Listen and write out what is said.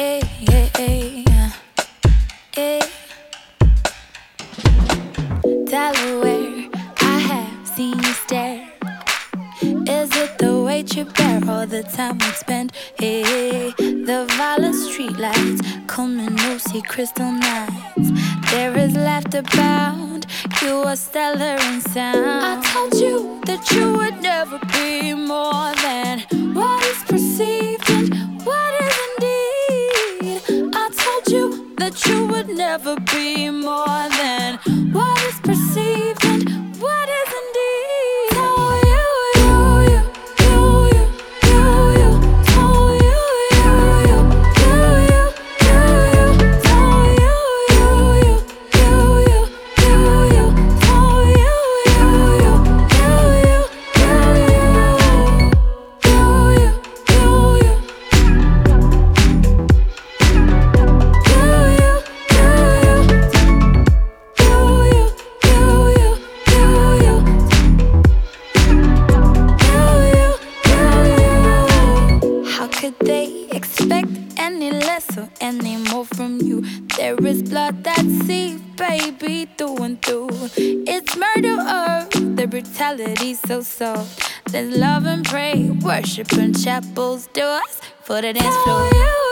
Hey, hey, hey, hey. Delaware, I have seen you stare. Is it the weight you bear or the time we spend? Hey, the violet streetlights, Coleman-Lucy crystal nights. There is laughter bound, you are stellar in sound. I told you that you would never be more than what is perceived and what is indeed. I told you that you would never be more than what is perceived and what is indeed. Oh, could they expect any less or any more from you? There is blood that's seeped, baby, through and through. It's murder or the brutality so soft. There's love and pray, worship and chapels do us for the dance floor.